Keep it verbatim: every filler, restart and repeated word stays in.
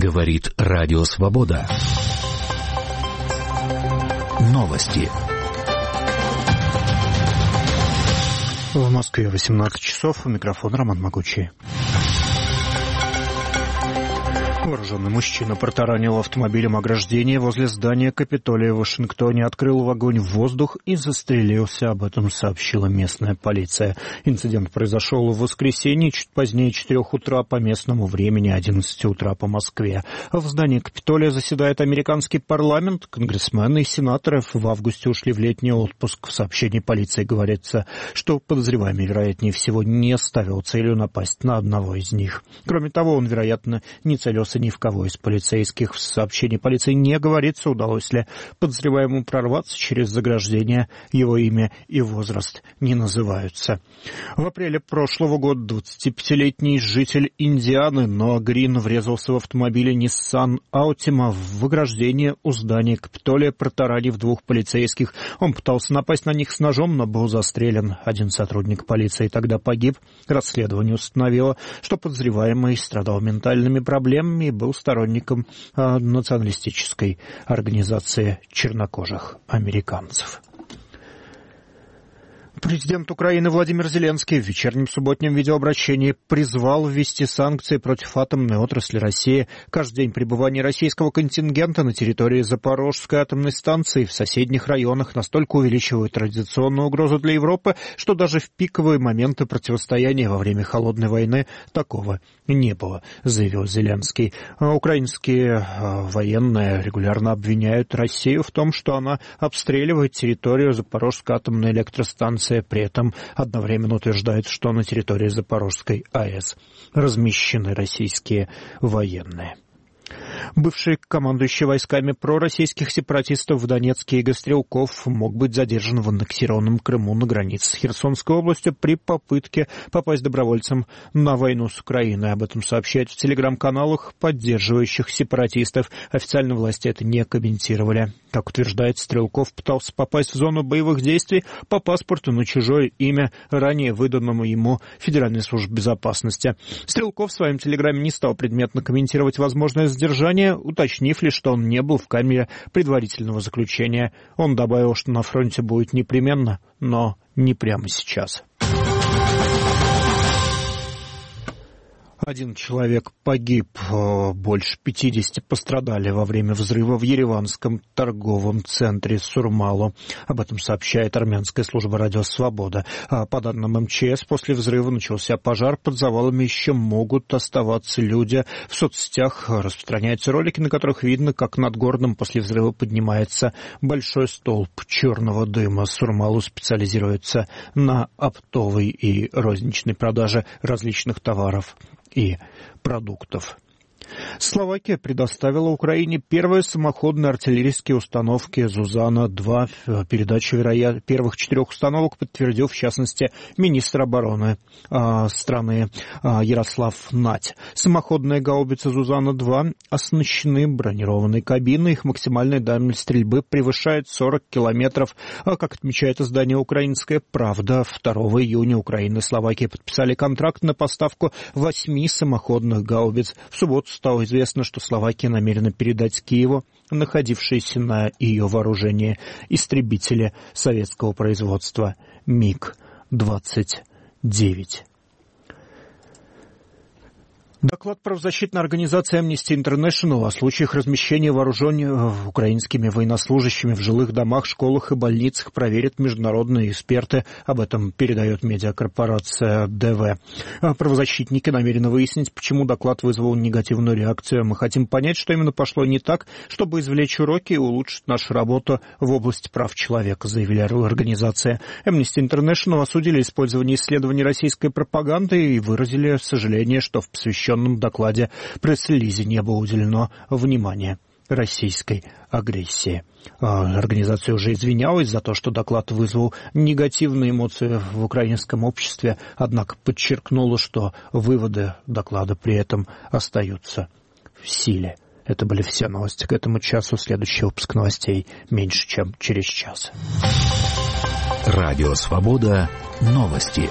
Говорит Радио Свобода. Новости. В Москве восемнадцать часов. У микрофона Роман Могучий. Вооруженный мужчина протаранил автомобилем ограждение возле здания Капитолия в Вашингтоне, открыл огонь в воздух и застрелился. Об этом сообщила местная полиция. Инцидент произошел в воскресенье, чуть позднее четырех утра по местному времени, одиннадцати утра по Москве. В здании Капитолия заседает американский парламент. Конгрессмены и сенаторы в августе ушли в летний отпуск. В сообщении полиции говорится, что подозреваемый, вероятнее всего, не ставил целью напасть на одного из них. Кроме того, он, вероятно, не целился ни в кого из полицейских. В сообщении полиции не говорится, удалось ли подозреваемому прорваться через заграждение. Его имя и возраст не называются. В апреле прошлого года двадцатипятилетний житель Индианы Ноа Грин врезался в автомобиле Nissan Altima в ограждение у здания Капитолия, протаранив двух полицейских. Он пытался напасть на них с ножом, но был застрелен. Один сотрудник полиции тогда погиб. Расследование установило, что подозреваемый страдал ментальными проблемами и был сторонником э, националистической организации чернокожих американцев. Президент Украины Владимир Зеленский в вечернем субботнем видеообращении призвал ввести санкции против атомной отрасли России. Каждый день пребывания российского контингента на территории Запорожской атомной станции в соседних районах настолько увеличивает традиционную угрозу для Европы, что даже в пиковые моменты противостояния во время Холодной войны такого не было, заявил Зеленский. Украинские военные регулярно обвиняют Россию в том, что она обстреливает территорию Запорожской атомной электростанции. При этом одновременно утверждает, что на территории Запорожской АЭС размещены российские военные. Бывший командующий войсками пророссийских сепаратистов в Донецке Игорь Стрелков мог быть задержан в аннексированном Крыму на границе с Херсонской областью при попытке попасть добровольцем на войну с Украиной. Об этом сообщают в телеграм-каналах, поддерживающих сепаратистов. Официально власти это не комментировали. Как утверждает Стрелков, пытался попасть в зону боевых действий по паспорту на чужое имя, ранее выданному ему Федеральной службе безопасности. Стрелков в своем телеграме не стал предметно комментировать возможное задержание, уточнив лишь, что он не был в камере предварительного заключения. Он добавил, что на фронте будет непременно, но не прямо сейчас. Один человек погиб, больше пятидесяти пострадали во время взрыва в ереванском торговом центре Сурмалу. Об этом сообщает армянская служба «Радио Свобода». По данным эм че эс, после взрыва начался пожар, под завалами еще могут оставаться люди. В соцсетях распространяются ролики, на которых видно, как над городом после взрыва поднимается большой столб черного дыма. Сурмалу специализируется на оптовой и розничной продаже различных товаров и продуктов. Словакия предоставила Украине первые самоходные артиллерийские установки «Зузана-два». Передачу вероятно, первых четырех установок подтвердил, в частности, министр обороны э, страны э, Ярослав Нать. Самоходные гаубицы «Зузана-два» оснащены бронированной кабиной. Их максимальная дальность стрельбы превышает сорок километров. А, как отмечает издание «Украинская правда», второго июня Украина и Словакия подписали контракт на поставку восьми самоходных гаубиц. В субботу стало известно, что Словакия намерена передать Киеву находившиеся на ее вооружении истребители советского производства миг двадцать девять. Доклад правозащитной организации Amnesty International о случаях размещения вооружений украинскими военнослужащими в жилых домах, школах и больницах проверят международные эксперты. Об этом передает медиакорпорация дэ вэ. Правозащитники намерены выяснить, почему доклад вызвал негативную реакцию. Мы хотим понять, что именно пошло не так, чтобы извлечь уроки и улучшить нашу работу в области прав человека, заявили организация. Amnesty International осудили использование исследований российской пропаганды и выразили сожаление, что в посвященном В докладе пресс-релизе не было уделено внимания российской агрессии. Организация уже извинялась за то, что доклад вызвал негативные эмоции в украинском обществе, однако подчеркнула, что выводы доклада при этом остаются в силе. Это были все новости к этому часу. Следующий выпуск новостей меньше, чем через час. Радио Свобода. Новости.